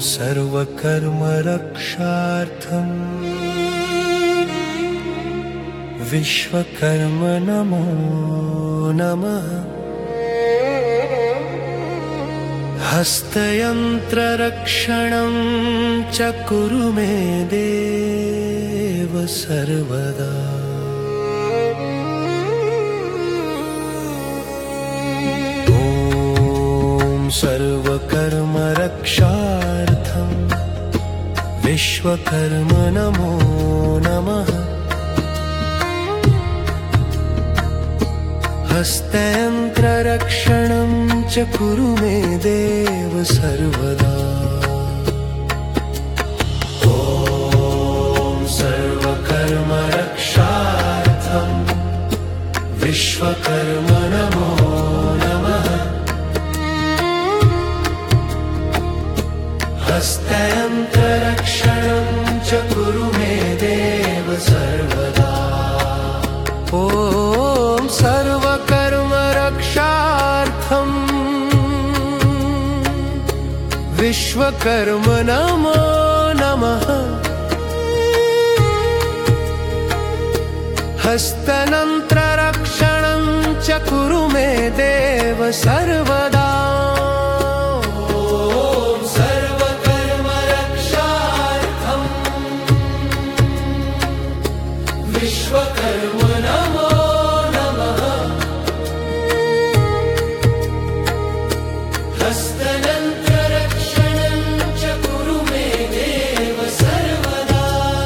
सर्वकर्मरक्षार्थं विश्वकर्म नमो नमः। हस्तयन्त्ररक्षणं च कुरु मे देव सर्वदा। सर्वकर्मरक्षार्थं विश्वकर्म नमो नमः। हस्तयन्त्ररक्षणं च कुरु मे देव सर्वदा। ॐ सर्वकर्मरक्षार्थं विश्वकर्म नमो नमः। हस्तयन्त्ररक्षणं च कुरु मे देव सर्वदा। ॐ सर्वकर्मरक्षार्थं विश्वकर्म नमो नमः। हस्तयन्त्ररक्षणं च कुरु मे देव सर्वदा। विश्वकर्म नमो नमः। हस्तयन्त्ररक्षणं च कुरु मे देव सर्वदा।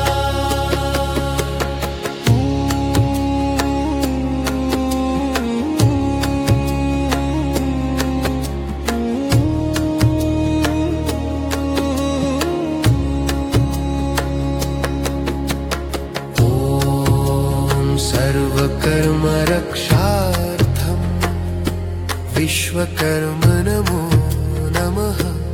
सर्वकर्मरक्षार्थं विश्वकर्म नमो नमः।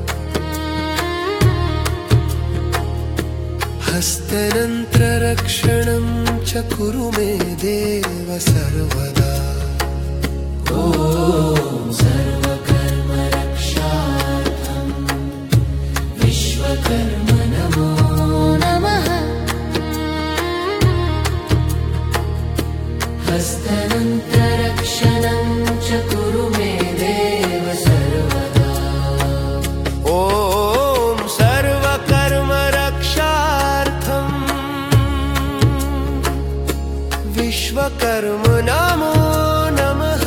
हस्तयन्त्ररक्षणं च कुरु मे देव सर्वदा। ॐ सर्वकर्मरक्षार्थं विश्वकर्म नमो नमः। हस्तयन्त्ररक्षणं च कुरु मे देव सर्वदा। ॐ सर्वकर्मरक्षार्थं विश्वकर्म नमो नमः।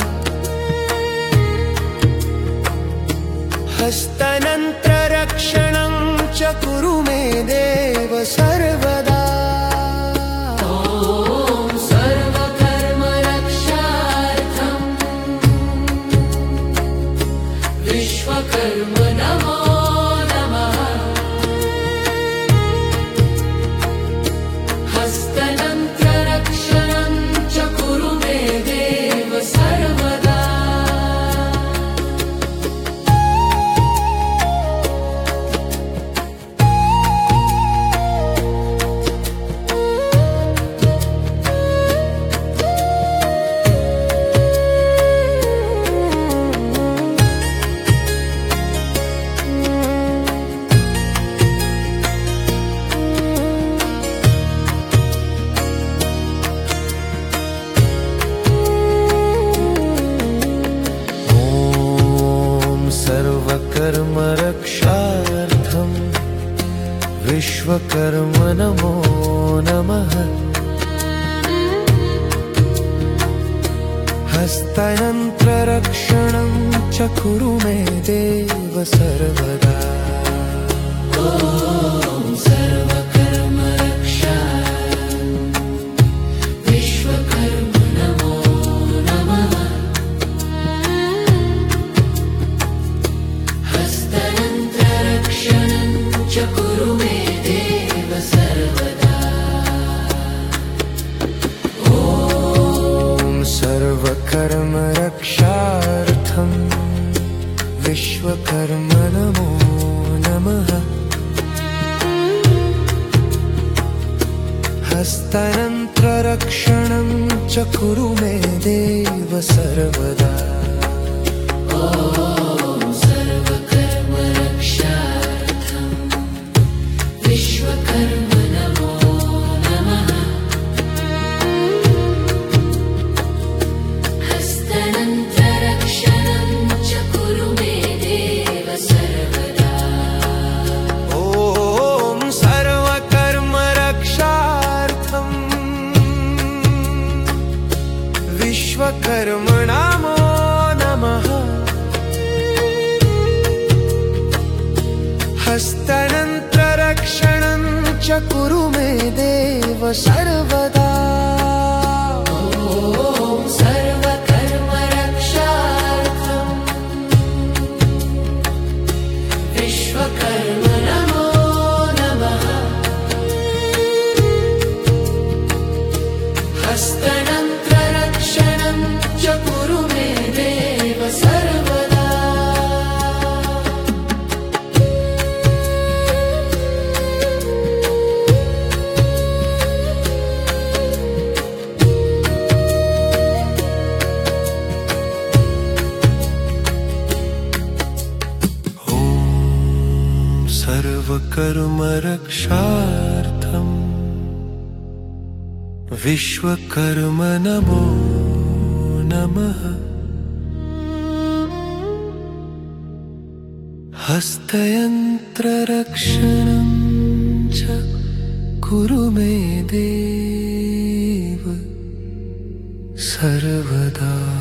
हस्तयन्त्ररक्षणं च कुरु मे देव सर्वदा। विश्वकर्म नमो नमः। हस्तयन्त्ररक्षणं च कुरु मे देव सर्वदा। सर्वकर्मरक्षार्थं विश्वकर्म नमो नमः। हस्तयन्त्ररक्षणं च कुरु मे देव सर्वदा। ॐ सर्वकर्मरक्षार्थं विश्वकर्म नमो नमः। हस्तयन्त्ररक्षणं च कुरु मे देव सर्वदा। ॐ सर्वकर्मरक्षार्थं विश्वकर्म नमो नमः। हस्तयन्त्ररक्षणं च कुरु मे देव सर्वदा। ॐ सर्वकर्मरक्षार्थं नमो नमः। हस्तयन्त्ररक्षणं च कुरु मे देव सर्वदा। हस्तयन्त्ररक्षणं च कुरु मे देव सर्वदा। ॐ सर्वकर्मरक्षार्थम् विश्वकर्म नमो नमः। हस्तयन्त्ररक्षणं च कुरु मे देव सर्वदा।